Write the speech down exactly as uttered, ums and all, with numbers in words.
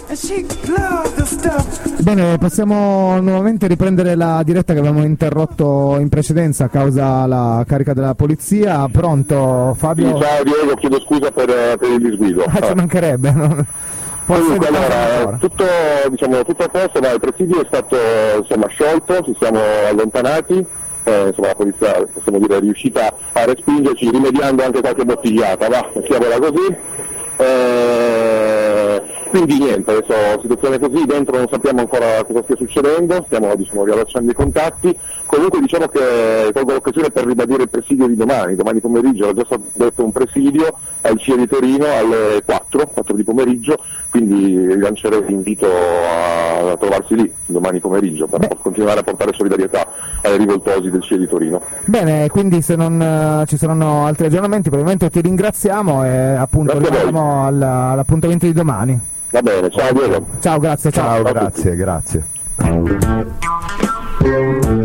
Bene, possiamo nuovamente riprendere la diretta che avevamo interrotto in precedenza a causa della carica della polizia. Pronto Fabio? Sì, ciao Diego, chiedo scusa per, per il disguido. Ah, ci mancherebbe, no? Comunque, allora, tutto, diciamo, tutto a posto, ma il presidio è stato insomma, sciolto, ci siamo allontanati, eh, insomma la polizia possiamo dire è riuscita a respingerci rimediando anche qualche bottigliata, va, mettiamola così. Eh, quindi niente, adesso situazione così, dentro non sappiamo ancora cosa stia succedendo, stiamo diciamo, riallacciando i contatti, comunque diciamo che colgo l'occasione per ribadire il presidio di domani, domani pomeriggio, è già stato detto un presidio al C I E di Torino alle quattro, quattro di pomeriggio, quindi rilancerei l'invito a, a trovarsi lì domani pomeriggio per Beh. continuare a portare solidarietà ai rivoltosi del C I E di Torino. Bene, quindi se non uh, ci saranno altri aggiornamenti probabilmente ti ringraziamo e appunto rimaniamo all'appuntamento di domani. Va bene, ciao Diego. Ciao, grazie, ciao. Ciao, grazie, grazie.